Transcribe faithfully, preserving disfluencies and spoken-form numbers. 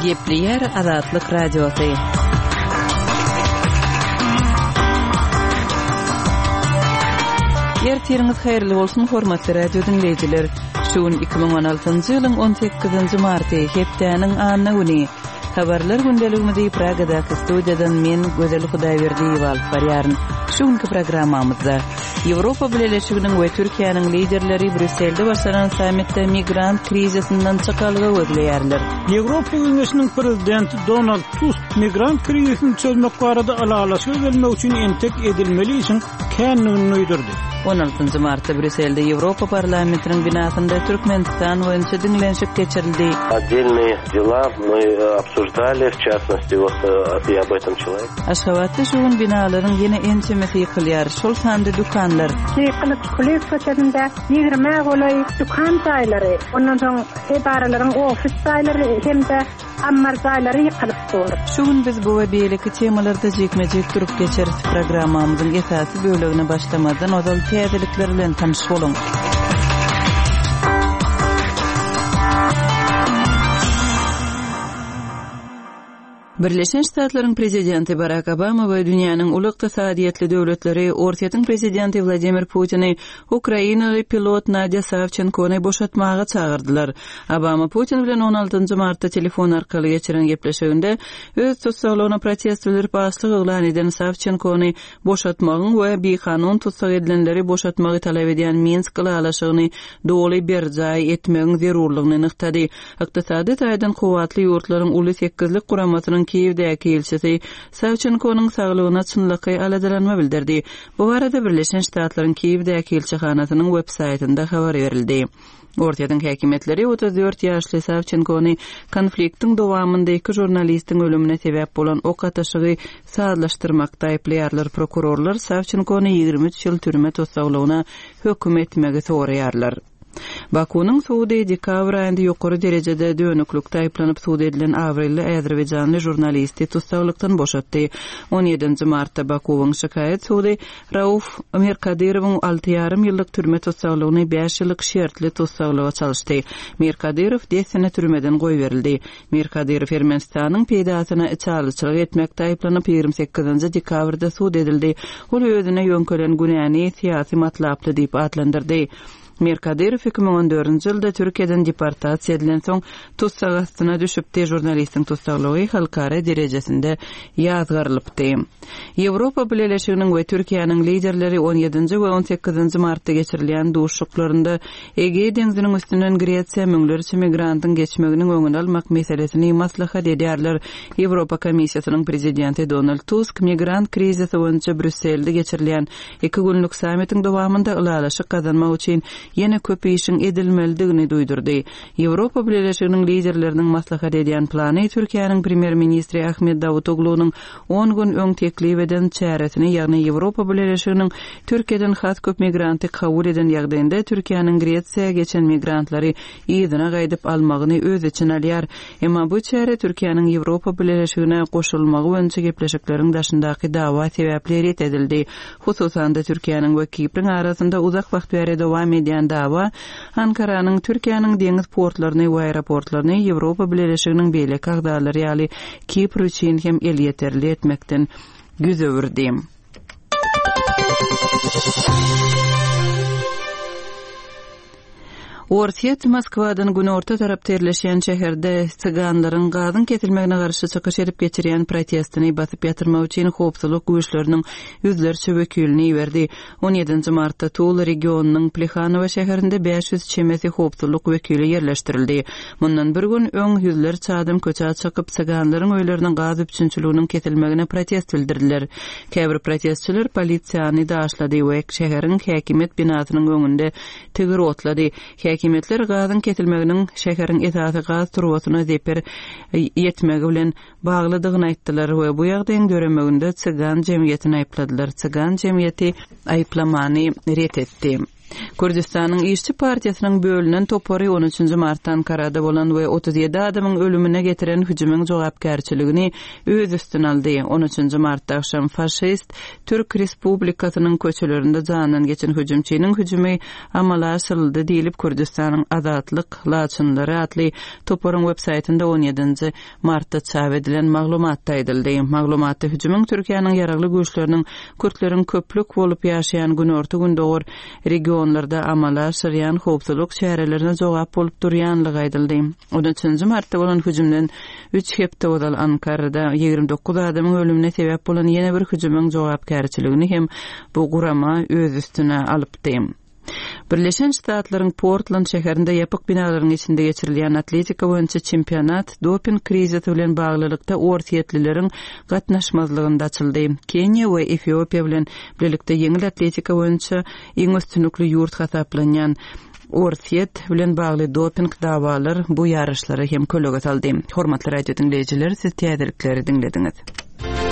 Gepleyer Azatlyk Radiosu. Ertiriniz hayırlı bolsun hormatly radio dinleyijiler. Şuun iki bin on altyncı ýylyň on sekizinji marty hepdäniň anyny güni. Habarlar gündeligimizde Pragadaky studiýadan men Gözel Hudaýberdiýew alyp barýaryn. Şuňky programmamyzda Ýewropa Birleşiginiň we Türkiýanyň liderleri Brüsselde başlanan sammitde migrant krizisinden çykalgy öýleýärler. Ýewropa Güýnüşiniň prezidenti Donald Tusk migrant krizisini çözmek barada alalaşy gelmek üçin entek edilmeli işin känligini öýdürdi. on altyncı martda Brüsselde Ýewropa parlamentiniň binasynda Türkmenistan boýunça diňlenşik geçirildi. Отдельные дела мы обсуждали, в частности, вот и об этом человек. Aşgabatda şuun binalaryň ýene ençemesi ýykylýar. Şol sanda dukanlar. Ýykylyp kules köçerinde ýigirme golay dukan saýlary, ondan soň edaralaryň ofis saýlary hemde ammar saýlary ýykylyp durdy. Şuun biz bu we beýleki temalarda jekmejek durup geçeriz. Programmamyzyň esasy bölegine başlamadan odal täzelikler bilen tanyş boluň. Birleşen Ştatlaryň prezidenti Barack Obama we dünýäniň uly ykdysadyýetli döwletleri Ortiýatyň prezidenti Vladimir Putini Ukrainaly pilot Nadia Savchenkony boşatmaga çagyrdylar. Obama Putin bilen on altyncı martda telefon arkaly geçiren gepleşiginde öz tutsaglygyna protestler başlyk eglan eden Savchenkony boşatmagyň we bekanun tutsak edilenleri boşatmagy talap edýän Minsk galalaşygyny doly berjay etmegiň zerurlygyny nyktady. Ykdysady taýdan kowatly ýurtlaryň uly sekizlik guramatynyň Kiýewdäki elçisi Savchenkonyň saglygyna çynlyky aladalanma bildirdi. Bu barada Birleşen Ştatlaryň Kiýewdäki elçihanasynyň web saýtynda habar berildi. Ortiýatyň häkimetleri otuz dört ýaşly Savchenkony konfliktiň dowamynda iki jurnalistiň ölümine sebäp bolan ok ataşygy saadlaşdyrmakda aýplaýarlar. Prokurorlar Savchenkony ýygrimi üç ýyl türme tutsaglygyna höküm etmegi soraýarlar. Bakunyň Suudi dekabr aýynda ýokary derejede dönüklükde aýplanyp suud edilen Avrelli Azerbaýjanly jurnalisti tutsaglykdan boşatdy. on ýedinji martda Bakuwyň şikaýet suudi Rauf Mirkadirowyň alty ýarym ýyllyk türme tutsaglygyny beş ýyllyk şertli tutsaglyga çalyşdy. Mirkadirow desene türmeden goý berildi. Mirkadirow Ermenistanyň peýdasyna çalyçylyk etmekde aýplanyp ýygrimi sekizinji dekabrda suud edildi. Ol özüne ýönkelen günäni syýasy matlaply diýip adlandyrdy. Mirkadirow iki bin on dördünji ýylda Türkiýeden deportasiýa edilen soň tutsag astyna düşüpdi. Jurnalistiň tutsaglygy halkara derejesinde ýazgyrylypdy. Ýewropa Birleşiginiň we Türkiýanyň liderleri on ýedinji we on sekizinji martda geçirilýän duşuklарynda Ege deňziniň üstünden Gretsiýa müňlerçe migrantyň geçmeginiň öňüni almak meselesini maslahat edýärler. Ýewropa Komissiýasynyň prezidenti Donald Tusk migrant krizisi boýunça Brüsselde geçirilýän iki günlük sammitiň dowamynda ulalaşyk kazanmak üçin ýene köp işin edilmelidigini duýdurdy. Ýewropa Birleşiginiň liderleriniň maslahat edýän plany Türkiýanyň premier ministri Ahmet Davutoğlu'nyň on gün öň teklip eden çäresini, ýagny Ýewropa Birleşiginiň Türkiýeden has köp migranty kabul eden ýagdaýynda Türkiýanyň Gretsiýa geçen migrantlary ýygyna gaýdyp almagyny öz için alýar. Emma bu çäre Türkiýanyň Ýewropa Birleşigine goşulmagy boýunça gepleşikleriň daşyndaky dawa sebäpli ret edildi. Hususan da Türkiýanyň we Kiprň arasynda uzak wagt bäri dowam edýän dawa Ankaranyň Türkiýanyň deňiz portlaryny we aeroportlaryny Ýewropa Birleşiginiň beýleki agdalary ýaly Kipr üçin hem el ýeterli etmekden güz öwürdi. Ortiýat Moskwadan günorta tarap terleşen şäherde çyganlaryň gazyň kesilmegine garşy çykyş edip geçirýän protestini basyp ýatyrmak üçin howpsuzlyk güýçleriniň yüzlerçe wekilini ýerdi. on ýedinji martda Tula regionunyň Plehanowa şäherinde beş ýüz çemesi howpsuzlyk wekili ýerleşdirildi. Mundan bir gün öň yüzlerçe adam köçe çykyp çyganlaryň öýleriniň gaz üçinçiliginiň kesilmegine protest bildirdiler. Käbir protestçiler polisiýany daşlady we şäheriň häkimet binasynyň öňünde tigir otlady. Häkimetler gazyň kesilmeginiň şäheriň esasy gaz turwasyna zeper ýetmegi bilen baglydygyny aýtdylar we bu ýagdaýyň göremeginde çygan jemgyýetini aýpladylar. Çygan jemgyýeti aýplamany ret etdi. Kürdistanyň İşçi Partiýasynyň bölünen topary on üçünji martdan Karada bolan we otuz ýedi adamyň ölümine getiren hüjümyň jogapkärçiligini öz üstüne aldy. on üçünji martda akşam faşist Türk Respublikasynyň köçelerinde janyny geçen hüjümçiniň hüjümi amala asyryldy diýilip Kürdistanyň Azatlyk laçynlary atly toparyň websaýtynda on ýedinji martda çap edilen maglumatda aýdyldy. Maglumatda hüjümyň Türkiýanyň ýaragly güýçleriniň Kürtleriň köplük bolup ýaşaýan günorta gündogur regionlarda amala asyrýan howpsuzlyk şäherlerine jogap bolup durýanlygy aýdyldy. on üçünji martda bolan hüjümden üç hepde bodal Ankara'da ýigirmi dokuz adamyň ölümine sebäp bolan ýene bir hüjümyň jogapkärçiligini hem bu gurama öz üstüne alypdy. Birleşen Ştatlaryň Portland şäherinde ýapyk binalaryň içinde geçirilýän atletika boýunça çempionat doping krizisi bilen baglylykda orta-ýetlileriň gatnaşmazlygynda açyldy. Kenya we Etiopiýa bilen birlikde ýeňil atletika boýunça iň üstünlikli ýurt hasaplanýan orta-ýet bilen bagly doping dawalar bu ýarışlary hem köleget aldy. Hormatly radio dinleýijiler, siz täzelikleri dinlediňiz.